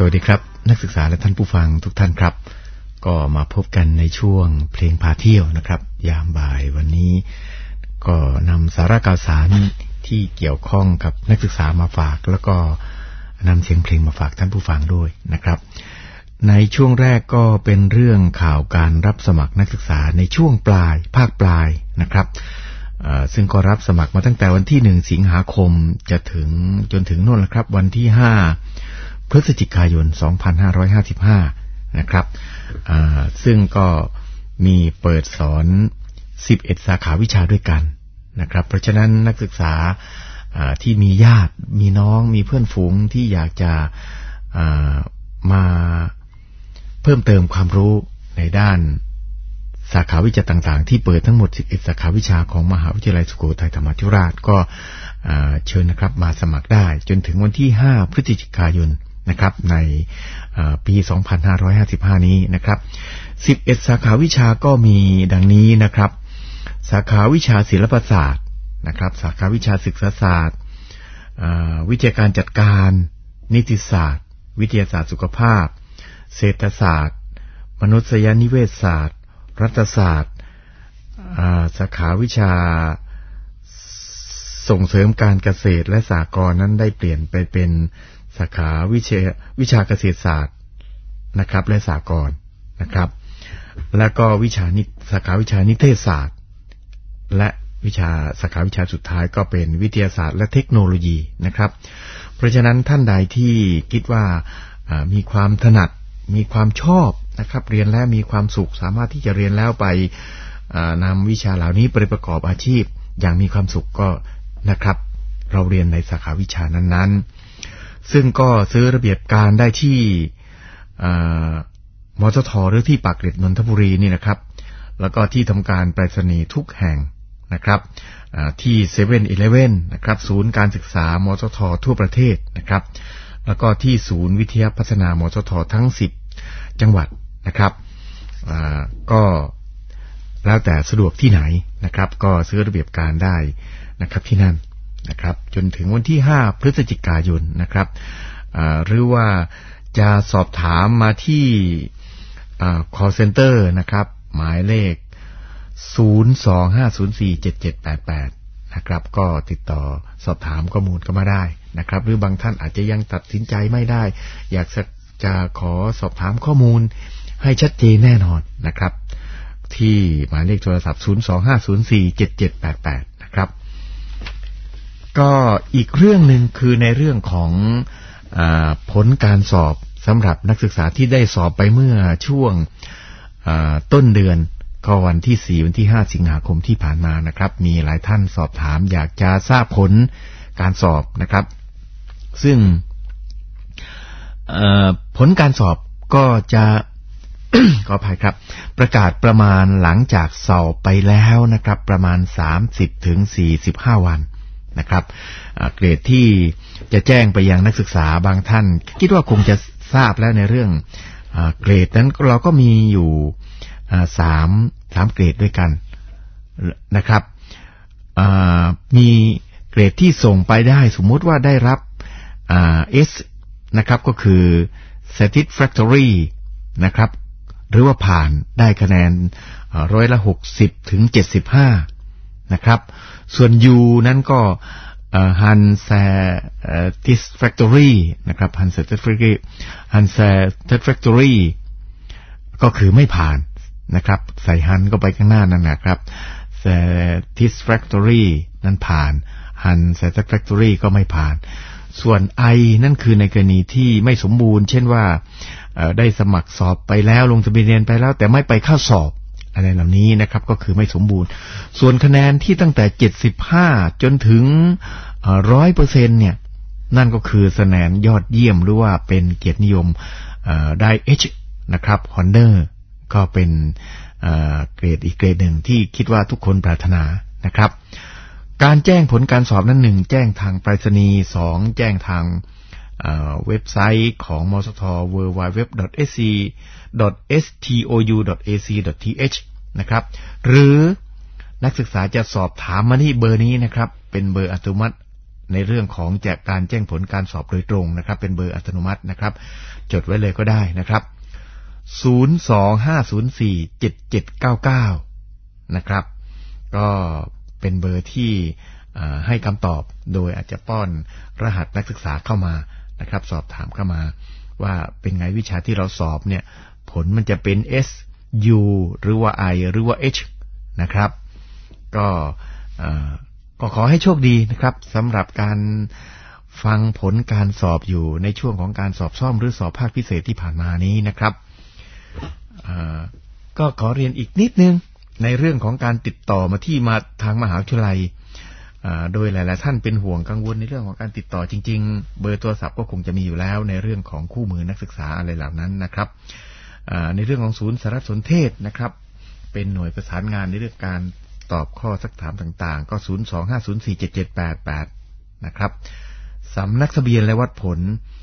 วัสดีครับนักศึกษาและท่านผู้ฟังทุกท่านครับก็มาพบกันในช่วงเพลงพาเที่ยวนะครับยามบ่ายวันนี้ก็นำสาระข่าวสารที่เกี่ยวข้องกับนักศึกษามาฝากแล้วก็นำเสียงเพลงมาฝากท่านผู้ฟังด้วยนะครับในช่วงแรกก็เป็นเรื่องข่าวการรับสมัครนักศึกษาในช่วงปลายภาคปลายนะครับซึ่งก็รับสมัครมาตั้งแต่วันที่1สิงหาคมจะถึงจนถึงโน่นละครับวันที่5พฤศจิกายน2555นะครับซึ่งก็มีเปิดสอน11สาขาวิชาด้วยกันนะครับเพราะฉะนั้นนักศึกษาที่มีญาติมีน้องมีเพื่อนฝูงที่อยากจะมาเพิ่มเติมความรู้ในด้านสาขาวิชาต่างๆที่เปิดทั้งหมด11สาขาวิชาของมหาวิทยาลัยสุโขทัยธรรมาธิราชก็เชิญนะครับมาสมัครได้จนถึงวันที่5พฤศจิกายนนะครับในปี2555นี้นะครับ11สาขาวิชาก็มีดังนี้นะครับสาขาวิชาศิลปศาสตร์นะครับสาขาวิชาศึกษาศาสตร์วิทยาการจัดการนิติศาสตร์วิทยาศาสตร์สุขภาพเศรษฐศาสตร์มนุษยนิเวศศาสตร์รัฐศาสตร์สาขาวิชาส่งเสริมการเกษตรและสหกรณ์นั้นได้เปลี่ยนไปเป็นสาขาวิชาเกษตรศาสตร์นะครับและสหกรณ์นะครับแล้วก็สาขาวิชานิเทศศาสตร์และสาขาวิชาสุดท้ายก็เป็นวิทยาศาสตร์และเทคโนโลยีนะครับเพราะฉะนั้นท่านใดที่คิดว่ามีความถนัดมีความชอบนะครับเรียนแล้วมีความสุขสามารถที่จะเรียนแล้วไปนำวิชาเหล่านี้ไปประกอบอาชีพอย่างมีความสุขก็นะครับเราเรียนในสาขาวิชานั้นๆซึ่งก็ซื้อระเบียบการได้ที่มทท.หรือที่ปากเกร็ดนนทบุรีนี่นะครับแล้วก็ที่ทำการไปรษณีย์ทุกแห่งนะครับที่ 7-Eleven นะครับศูนย์การศึกษามทท.ทั่วประเทศนะครับแล้วก็ที่ศูนย์วิทยาพัฒนามทท.ทั้ง10จังหวัดนะครับก็แล้วแต่สะดวกที่ไหนนะครับก็ซื้อระเบียบการได้นะครับที่นั่นนะครับจนถึงวันที่5พฤศจิกายนนะครับหรือว่าจะสอบถามมาที่call center นะครับหมายเลข025047788นะครับก็ติดต่อสอบถามข้อมูลก็มาได้นะครับหรือบางท่านอาจจะยังตัดสินใจไม่ได้อยากจะขอสอบถามข้อมูลให้ชัดเจนแน่นอนนะครับที่หมายเลขโทรศัพท์025047788นะครับก็อีกเรื่องหนึ่งคือในเรื่องของผลการสอบสำหรับนักศึกษาที่ได้สอบไปเมื่อช่วงต้นเดือนก็วันที่4วันที่5สิงหาคมที่ผ่านมานะครับมีหลายท่านสอบถามอยากจะทราบผลการสอบนะครับซึ่งผลการสอบก็จะ ขออภัยครับประกาศประมาณหลังจากสอบไปแล้วนะครับประมาณ30ถึง45วันนะครับเกรดที่จะแจ้งไปยังนักศึกษาบางท่านคิดว่าคงจะทราบแล้วในเรื่องเกรดนั้นเราก็มีอยู่3เกรดด้วยกันนะครับมีเกรดที่ส่งไปได้สมมุติว่าได้รับS นะครับก็คือ satisfactory นะครับหรือว่าผ่านได้คะแนน60ถึง75นะครับส่วน U นั้นก็unsatisfactory นะครับ unsatisfactory ก็คือไม่ผ่านนะครับใส่หันก็ไปข้างหน้านั่นนะครับ satisfactory นั้นผ่าน unsatisfactory ก็ไม่ผ่านส่วน I นั่นคือในกรณีที่ไม่สมบูรณ์เช่นว่าได้สมัครสอบไปแล้วลงทะเบียนเรียนไปแล้วแต่ไม่ไปเข้าสอบอะไรเหล่านี้นะครับก็คือไม่สมบูรณ์ส่วนคะแนนที่ตั้งแต่75จนถึง100% เนี่ยนั่นก็คือคะแนนยอดเยี่ยมหรือว่าเป็นเกียรตินิยมได้ H นะครับ Honor ก็เป็นเกรดอีกเกรดหนึ่งที่คิดว่าทุกคนปรารถนานะครับการแจ้งผลการสอบนั้น1แจ้งทางไปรษณีย์2แจ้งทางเว็บไซต์ของมสท www.stou.ac.th นะครับหรือนักศึกษาจะสอบถามมาที่เบอร์นี้นะครับเป็นเบอร์อัตโนมัติในเรื่องของการแจ้งผลการสอบโดยตรงนะครับเป็นเบอร์อัตโนมัตินะครับจดไว้เลยก็ได้นะครับ025047799นะครับก็เป็นเบอร์ที่ให้คำตอบโดยอาจจะป้อนรหัสนักศึกษาเข้ามานะครับสอบถามเข้ามาว่าเป็นไงวิชาที่เราสอบเนี่ยผลมันจะเป็น S U หรือว่า I หรือว่า H นะครับก็ขอให้โชคดีนะครับสำหรับการฟังผลการสอบอยู่ในช่วงของการสอบซ่อมหรือสอบภาคพิเศษที่ผ่านมานี้นะครับก็ขอเรียนอีกนิดนึงในเรื่องของการติดต่อมาที่มาทางมหาวิทยาลัยโดยหลายๆท่านเป็นห่วงกังวลในเรื่องของการติดต่อจริงๆเบอร์โทรศัพท์ก็คงจะมีอยู่แล้วในเรื่องของคู่มือนักศึกษาอะไรเหล่านั้นนะครับในเรื่องของศูนย์สารสนเทศนะครับเป็นหน่วยประสานงานในเรื่องการตอบข้อซักถามต่างๆก็025047788นะครับสำนักทะเบียนและวัดผล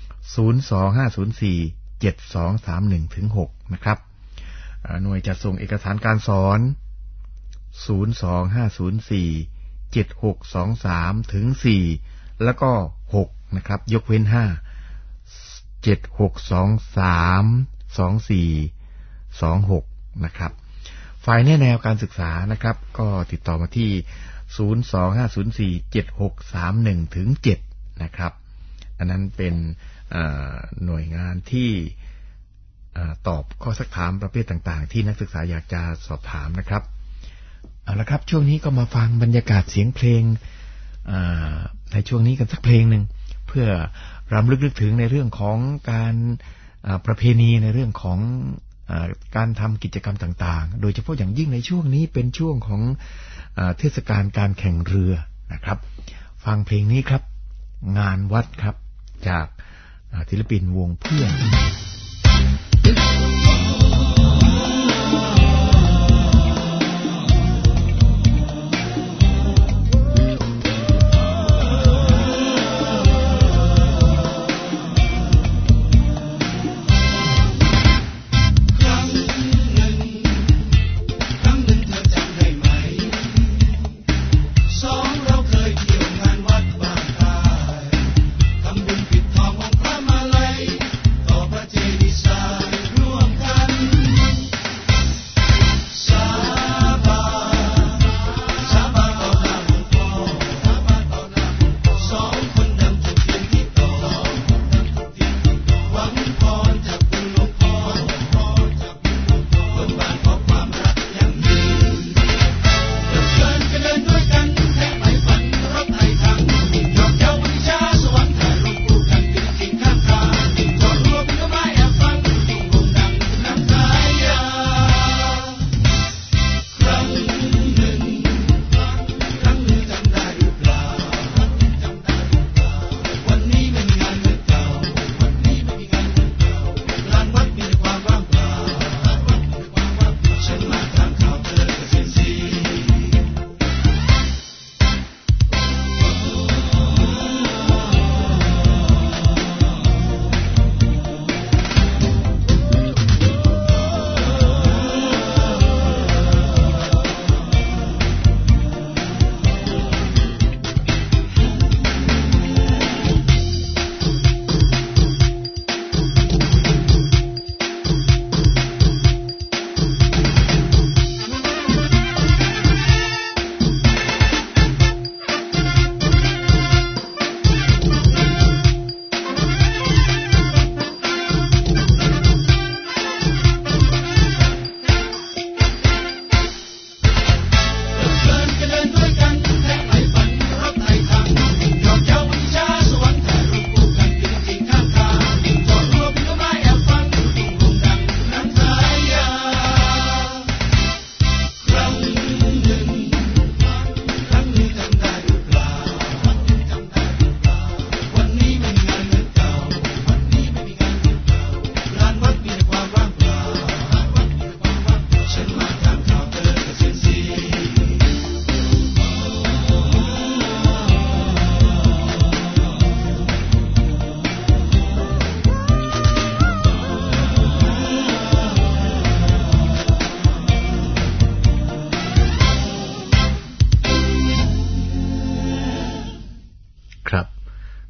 025047231-6นะครับหน่วยจัดส่งเอกสารการสอน025047623-4แล้วก็6นะครับยกเว้น576232426นะครับฝ่ายแนะแนวการศึกษานะครับก็ติดต่อมาที่025047631-7นะครับอันนั้นเป็นหน่วยงานที่ตอบข้อซักถามประเภทต่างๆที่นักศึกษาอยากจะสอบถามนะครับเอาละครับช่วงนี้ก็มาฟังบรรยากาศเสียงเพลงในช่วงนี้กันสักเพลงหนึ่งเพื่อรำลึกถึงในเรื่องของการประเพณีในเรื่องของการทำกิจกรรมต่างๆโดยเฉพาะอย่างยิ่งในช่วงนี้เป็นช่วงของเทศกาลการแข่งเรือนะครับฟังเพลงนี้ครับงานวัดครับจากศิลปินวงเพื่อนทำบุญปิดทององค์พระมาลัยต่อพระเจ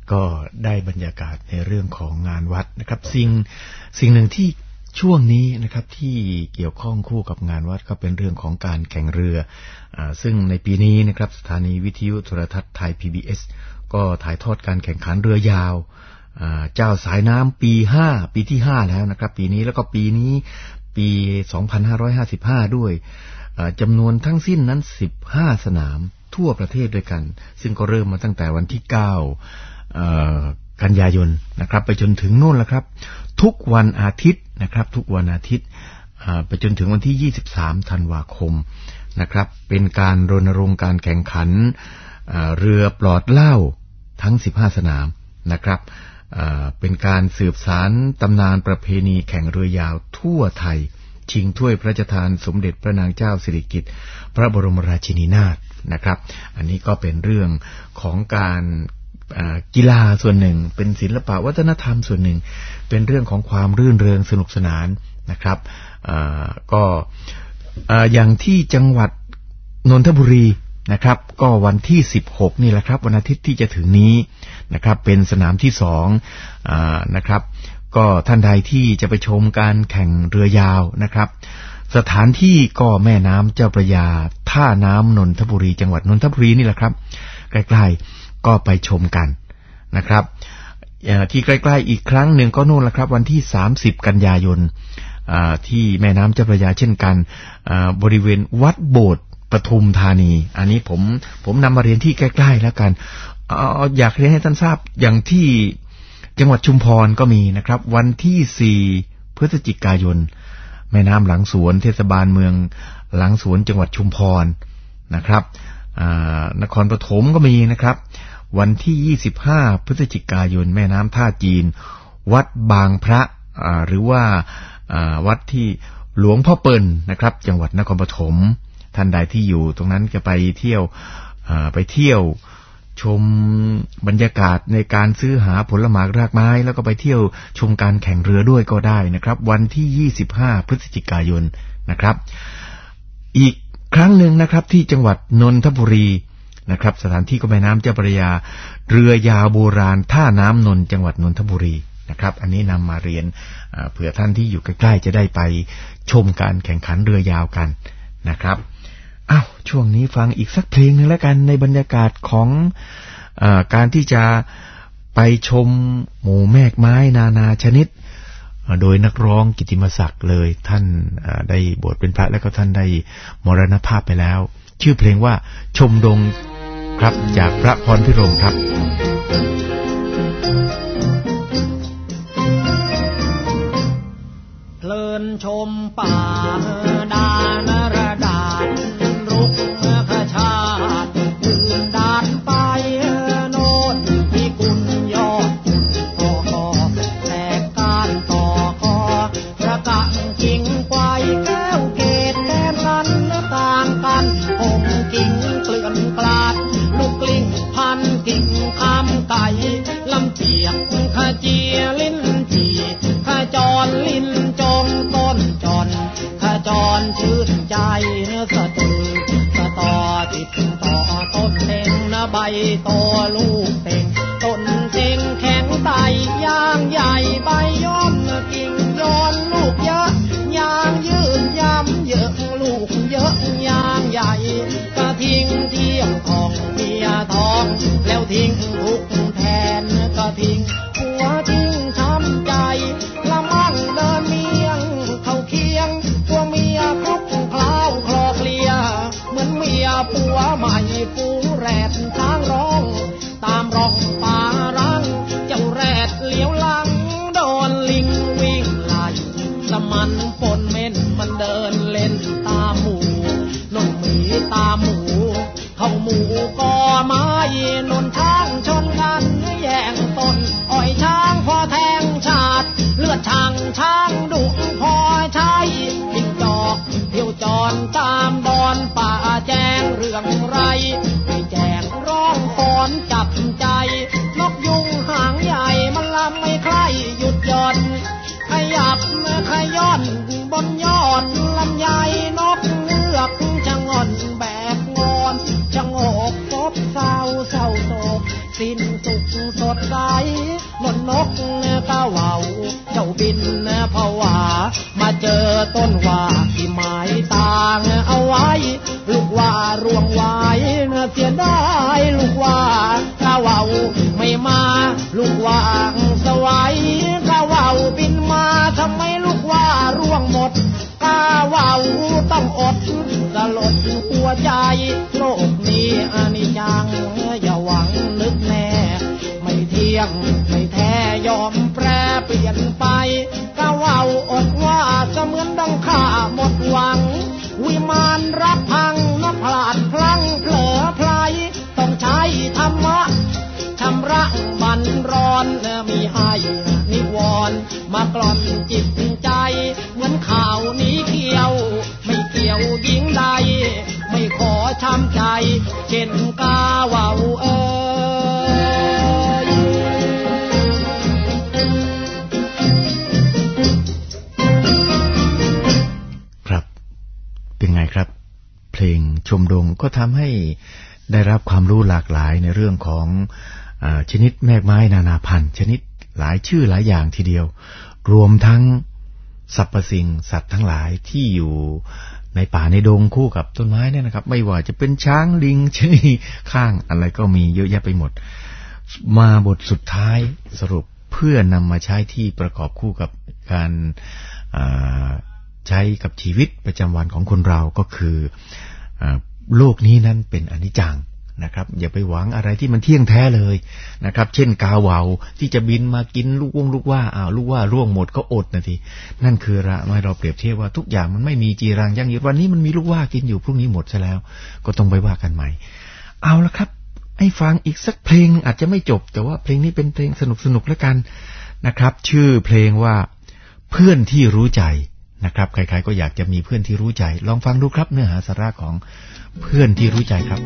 ก็ได้บรรยากาศในเรื่องของงานวัดนะครับสิ่งหนึ่งที่ช่วงนี้นะครับที่เกี่ยวข้องคู่กับงานวัดก็เป็นเรื่องของการแข่งเรือซึ่งในปีนี้นะครับสถานีวิทยุโทรทัศน์ไทย PBS ก็ถ่ายทอดการแข่งขันเรือยาวเจ้าสายน้ำปีที่5แล้วนะครับปีนี้แล้วก็ปีนี้ปี2555ด้วยจำนวนทั้งสิ้นนั้น15สนามทั่วประเทศด้วยกันซึ่งก็เริ่มมาตั้งแต่วันที่9กันยายนนะครับไปจนถึงโน่นแล้วครับทุกวันอาทิตย์นะครับทุกวันอาทิตย์ไปจนถึงวันที่23ธันวาคมนะครับเป็นการรณรงค์การแข่งขันเรือปลอดเหล้าทั้ง15สนามนะครับเป็นการสืบสานตำนานประเพณีแข่งเรือยาวทั่วไทยชิงถ้วยพระราชทานสมเด็จพระนางเจ้าสิริกิติ์พระบรมราชินีนาถนะครับอันนี้ก็เป็นเรื่องของการกีฬาส่วนหนึ่งเป็นศิลปะวัฒนธรรมส่วนหนึ่งเป็นเรื่องของความรื่นเริงสนุกสนานนะครับก็อย่างที่จังหวัดนนทบุรีนะครับก็วันที่16นี่แหละครับวันอาทิตย์ที่จะถึงนี้นะครับเป็นสนามที่2นะครับก็ท่านใดที่จะไปชมการแข่งเรือยาวนะครับสถานที่ก็แม่น้ำเจ้าพระยาท่าน้ำนนทบุรีจังหวัดนนทบุรีนี่แหละครับใกล้ๆก็ไปชมกันนะครับที่ใกล้ๆอีกครั้งหนึ่งก็นู่นแหละครับวันที่30กันยายนที่แม่น้ำเจ้าพระยาเช่นกันบริเวณวัดโบสถ์ปทุมธานีอันนี้ผมนำมาเรียนที่ใกล้ๆแล้วกันอยากเรียนให้ท่านทราบอย่างที่จังหวัดชุมพรก็มีนะครับวันที่4พฤศจิกายนแม่น้ำหลังสวนเทศบาลเมืองหลังสวนจังหวัดชุมพรนะครับนครปฐมก็มีนะครับวันที่25พฤศจิกายนแม่น้ำท่าจีนวัดบางพระหรือว่าวัดที่หลวงพ่อเปิ่นนะครับจังหวัดนครปฐมท่านใดที่อยู่ตรงนั้นจะไปเที่ยวชมบรรยากาศในการซื้อหาผลหมากรากไม้แล้วก็ไปเที่ยวชมการแข่งเรือด้วยก็ได้นะครับวันที่25พฤศจิกายนนะครับอีกครั้งหนึ่งนะครับที่จังหวัดนนทบุรีนะครับสถานที่ก็แม่น้ำเจ้าพระยาเรือยาวโบราณท่าน้ำนนจังหวัดนนทบุรีนะครับอันนี้นำมาเรียนเผื่อท่านที่อยู่ใกล้ๆจะได้ไปชมการแข่งขันเรือยาวกันนะครับช่วงนี้ฟังอีกสักเพลงนึงแล้วกันในบรรยากาศของการที่จะไปชมหมู่แมกไม้นานาชนิดโดยนักร้องกิตติมศักดิ์เลยท่านได้บวชเป็นพระแล้วก็ท่านได้มรณภาพไปแล้วชื่อเพลงว่าชมดงครับจากพระพรพิรมครับเพลินชมป่าดานระดาษรุกขชาติตื่นดานไปโน่นที่กุญยอดคอแตกการต่อคอระกังกิ่งไกวแก้วเกศแต้มกันต่างกันผมกิ่งเกลื่อนกลาดลูกกลิ้งพันกิ่งคำไก่ลำเจียกขเจียลิ้นจีขจรลิ้นจงต้นจอนขจรชื่นใจสะตือสะต่อติดต่อต้นเต็งใบโตลูกเต็งต้นเต็งแข็งไตย่างใหญ่ใบย้อมกิ่งย้อนลูกเยอะยางยืดย้ำเยอะลูกเยอะยางใหญ่กระทิ้งเที่ยงของเมียทองแล้วทิ้งทุกแทนกระทิ้งหัวทิ้งช้ำใจละมั่งเดินเมียงเข้าเคียงตัวเมียพบคล้าวคลอเคลียเหมือนเมียผัวใหม่ฟูแรดช้างร้องตามร้องป่ารังเจ้าแรดเลี้ยวหลังโดนลิงวิ่งไล่สมันปนเม่นมันเดินเล่นตามหมูนนหมีตามหมูเข้าหมูก็ไม้นนช้างชนกันแย่งต้นอ้อยช้างพอแทงชาติเลือดช้างดุพอใช้จิ้งจอกเที่ยวจรตามดอนป่าแจ้งเรื่องไรให้แจ้งร้องฟ้อนจับใจนกยุงหางใหญ่มันลำไม่ใครหยุดหย่อนขยับขย้อนบนยอดลำไยนกเงือกชะงอนแบกงอนชะโงกพบเศร้าโศกสิ้นสุขสดใสนนกกะว่าวเจ้าบินภาวามาเจอต้นว่าที่หมายต่างเอาไว้ลูกว่าร่วงไว้เสียดายลูกว่ากะว่าวไม่มาลูกว่าสวัยกะว่าวบินมาทำไมลูกว่าร่วงหมดกะว่าวต้องอดสลดหัวใจโลกนี้อนิจจังอย่าหวังนึกแน่ไม่เที่ยงไม่แท้ยอมแปรเปลี่ยนไปกะว่าวอดว่าเสมือนดังข้าหมดหวังวิมานรับพังนับพลาดพลั้งเผลอไพลต้องใช้ธรรมะชำระบันร้อนมีให้นิวรณ์มากล่อมจิตใจเหมือนข่าวนี้เกี่ยวไม่เกี่ยวหญิงใดไม่ขอช้ำใจเช่นกาว่าวครับเป็นไงครับเพลงชมดงก็ทำให้ได้รับความรู้หลากหลายในเรื่องของชนิดแมกไม้นานาพันธุ์ชนิดหลายชื่อหลายอย่างทีเดียวรวมทั้งสรรพสิ่งสัตว์ทั้งหลายที่อยู่ในป่าในดงคู่กับต้นไม้เนี่ยนะครับไม่ว่าจะเป็นช้างลิงชนีข้างอะไรก็มีเยอะแยะไปหมดมาบทสุดท้ายสรุปเพื่อนำมาใช้ที่ประกอบคู่กับการใช้กับชีวิตประจำวันของคนเราก็คือโลกนี้นั้นเป็นอนิจจังนะครับอย่าไปหวังอะไรที่มันเที่ยงแท้เลยนะครับเช่นกาว่าวที่จะบินมากินลูกว่าลูกว่าร่วงหมดก็อดนะทีนั่นคือเราเปรียบเทียบว่าทุกอย่างมันไม่มีจีรังยั่งยืนวันนี้มันมีลูกว่ากินอยู่พรุ่งนี้หมดซะแล้วก็ต้องไปว่ากันใหม่เอาละครับให้ฟังอีกสักเพลงอาจจะไม่จบแต่ว่าเพลงนี้เป็นเพลงสนุกแล้วกันนะครับชื่อเพลงว่าเพื่อนที่รู้ใจนะครับใครๆก็อยากจะมีเพื่อนที่รู้ใจลองฟังดูครับเนื้อหาสาระของเพื่อนที่รู้ใจครับ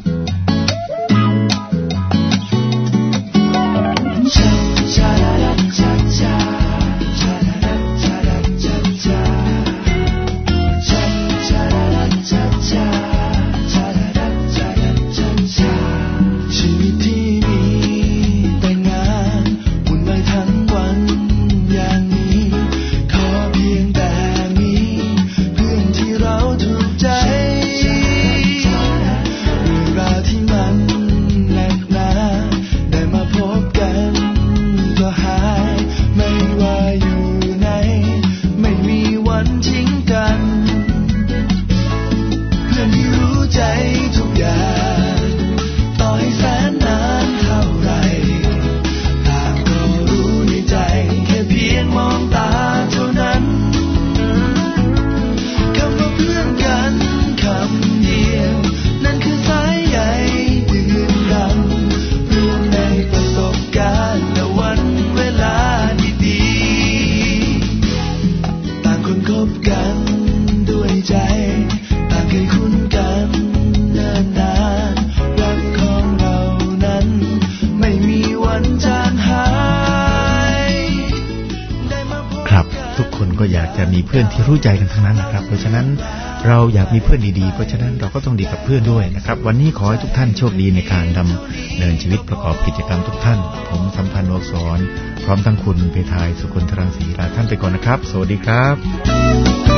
มีเพื่อนที่รู้ใจกันทั้งนั้นนะครับเพราะฉะนั้นเราอยากมีเพื่อนดีๆเพราะฉะนั้นเราก็ต้องดีกับเพื่อนด้วยนะครับวันนี้ขอให้ทุกท่านโชคดีในการดำเนินชีวิตประกอบกิจกรรมทุกท่านผมสัมพันธ์โอสรพร้อมทั้งคุณเพทายสุคนทรังศรีลาท่านไปก่อนนะครับสวัสดีครับ